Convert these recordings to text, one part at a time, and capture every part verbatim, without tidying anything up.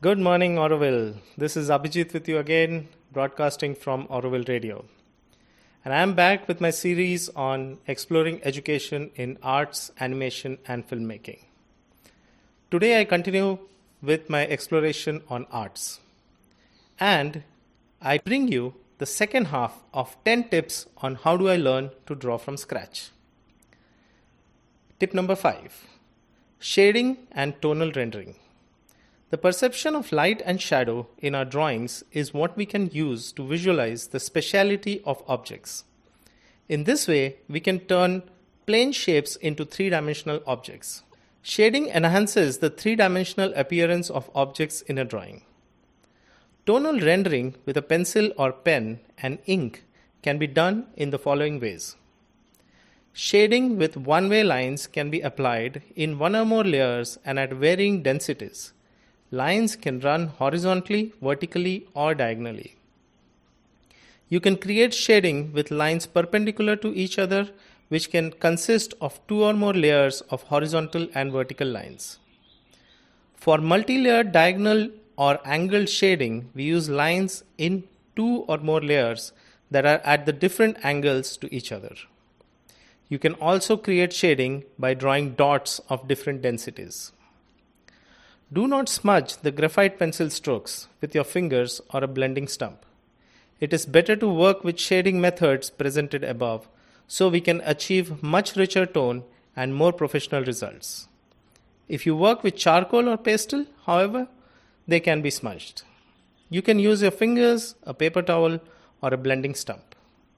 Good morning, Auroville. This is Abhijit with you again, broadcasting from Auroville Radio. And I'm back with my series on exploring education in arts, animation, and filmmaking. Today I continue with my exploration on arts. And I bring you the second half of ten tips on how do I learn to draw from scratch. Tip number five, shading and tonal rendering. The perception of light and shadow in our drawings is what we can use to visualize the speciality of objects. In this way, we can turn plane shapes into three-dimensional objects. Shading enhances the three-dimensional appearance of objects in a drawing. Tonal rendering with a pencil or pen and ink can be done in the following ways. Shading with one-way lines can be applied in one or more layers and at varying densities. Lines can run horizontally, vertically, or diagonally. You can create shading with lines perpendicular to each other, which can consist of two or more layers of horizontal and vertical lines. For multi-layered diagonal or angled shading, we use lines in two or more layers that are at the different angles to each other. You can also create shading by drawing dots of different densities. Do not smudge the graphite pencil strokes with your fingers or a blending stump. It is better to work with shading methods presented above so we can achieve much richer tone and more professional results. If you work with charcoal or pastel, however, they can be smudged. You can use your fingers, a paper towel, or a blending stump.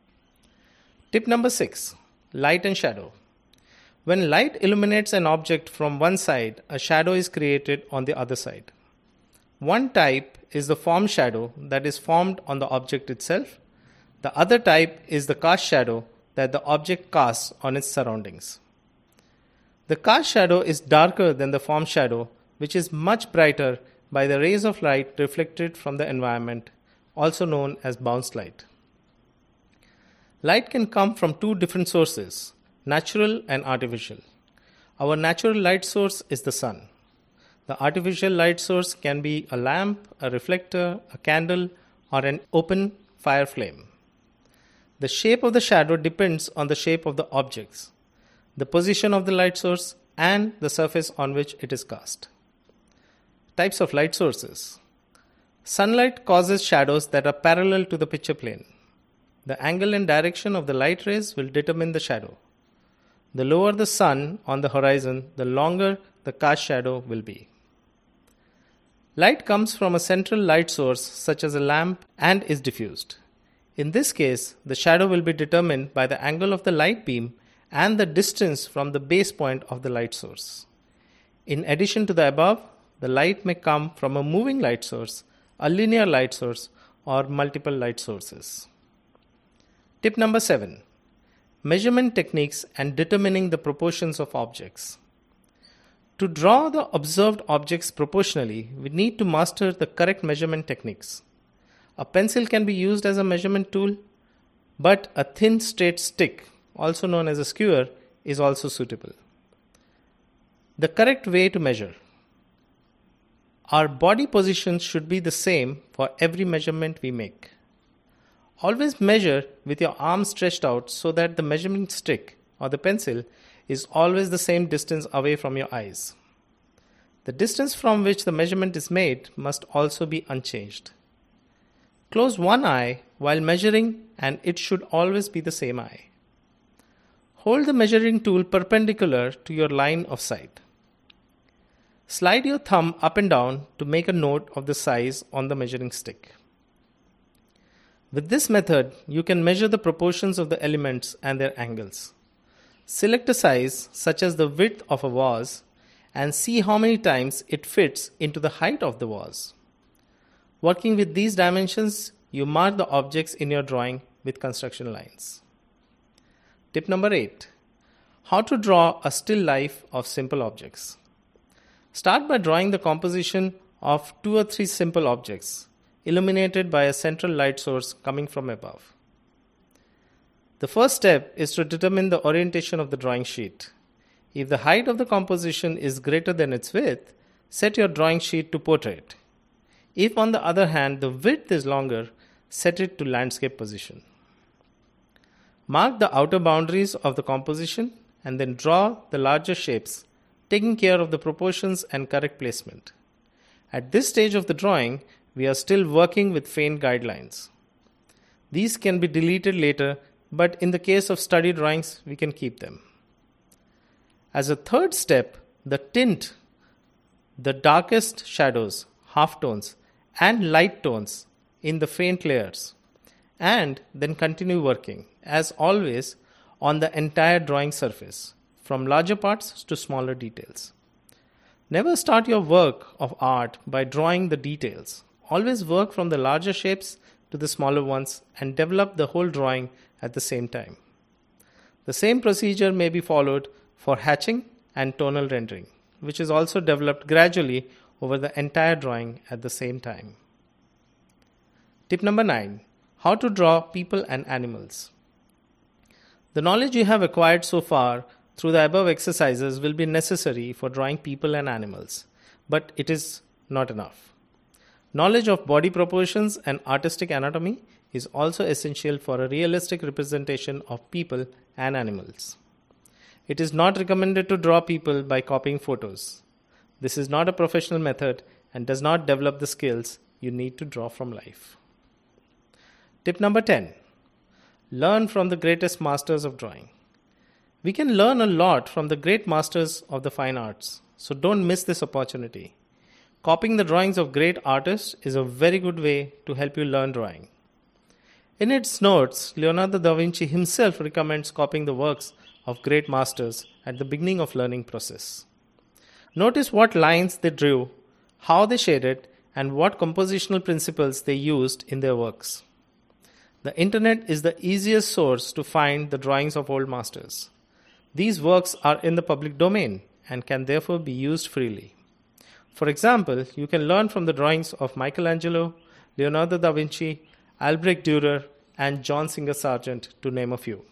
Tip number six. Light and shadow. When light illuminates an object from one side, a shadow is created on the other side. One type is the form shadow that is formed on the object itself. The other type is the cast shadow that the object casts on its surroundings. The cast shadow is darker than the form shadow, which is much brighter by the rays of light reflected from the environment, also known as bounce light. Light can come from two different sources, natural and artificial. Our natural light source is the sun. The artificial light source can be a lamp, a reflector, a candle, or an open fire flame. The shape of the shadow depends on the shape of the objects, the position of the light source, and the surface on which it is cast. Types of light sources. Sunlight causes shadows that are parallel to the picture plane. The angle and direction of the light rays will determine the shadow. The lower the sun on the horizon, the longer the cast shadow will be. Light comes from a central light source such as a lamp and is diffused. In this case, the shadow will be determined by the angle of the light beam and the distance from the base point of the light source. In addition to the above, the light may come from a moving light source, a linear light source, or multiple light sources. Tip number seven. Measurement techniques and determining the proportions of objects. To draw the observed objects proportionally, we need to master the correct measurement techniques. A pencil can be used as a measurement tool, but a thin straight stick, also known as a skewer, is also suitable. The correct way to measure. Our body position should be the same for every measurement we make. Always measure with your arm stretched out so that the measuring stick or the pencil is always the same distance away from your eyes. The distance from which the measurement is made must also be unchanged. Close one eye while measuring and it should always be the same eye. Hold the measuring tool perpendicular to your line of sight. Slide your thumb up and down to make a note of the size on the measuring stick. With this method, you can measure the proportions of the elements and their angles. Select a size, such as the width of a vase, and see how many times it fits into the height of the vase. Working with these dimensions, you mark the objects in your drawing with construction lines. Tip number eight. How to draw a still life of simple objects. Start by drawing the composition of two or three simple objects, illuminated by a central light source coming from above. The first step is to determine the orientation of the drawing sheet. If the height of the composition is greater than its width, set your drawing sheet to portrait. If, on the other hand, the width is longer, set it to landscape position. Mark the outer boundaries of the composition and then draw the larger shapes, taking care of the proportions and correct placement. At this stage of the drawing, we are still working with faint guidelines. These can be deleted later, but in the case of study drawings, we can keep them. As a third step, the tint, the darkest shadows, halftones, and light tones in the faint layers, and then continue working, as always, on the entire drawing surface, from larger parts to smaller details. Never start your work of art by drawing the details. Always work from the larger shapes to the smaller ones and develop the whole drawing at the same time. The same procedure may be followed for hatching and tonal rendering, which is also developed gradually over the entire drawing at the same time. Tip number nine. How to draw people and animals. The knowledge you have acquired so far through the above exercises will be necessary for drawing people and animals, but it is not enough. Knowledge of body proportions and artistic anatomy is also essential for a realistic representation of people and animals. It is not recommended to draw people by copying photos. This is not a professional method and does not develop the skills you need to draw from life. Tip number ten. Learn from the greatest masters of drawing. We can learn a lot from the great masters of the fine arts, so don't miss this opportunity. Copying the drawings of great artists is a very good way to help you learn drawing. In its notes, Leonardo da Vinci himself recommends copying the works of great masters at the beginning of learning process. Notice what lines they drew, how they shaded, and what compositional principles they used in their works. The internet is the easiest source to find the drawings of old masters. These works are in the public domain and can therefore be used freely. For example, you can learn from the drawings of Michelangelo, Leonardo da Vinci, Albrecht Dürer, and John Singer Sargent, to name a few.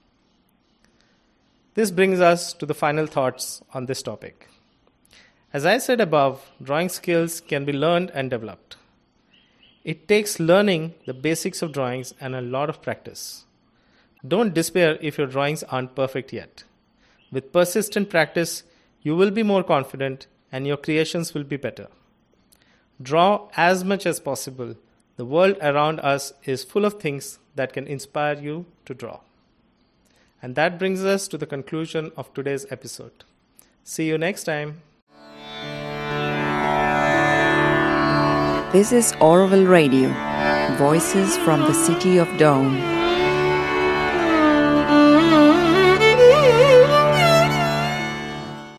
This brings us to the final thoughts on this topic. As I said above, drawing skills can be learned and developed. It takes learning the basics of drawings and a lot of practice. Don't despair if your drawings aren't perfect yet. With persistent practice, you will be more confident and your creations will be better. Draw as much as possible. The world around us is full of things that can inspire you to draw. And that brings us to the conclusion of today's episode. See you next time. This is Auroville Radio, voices from the city of Dawn.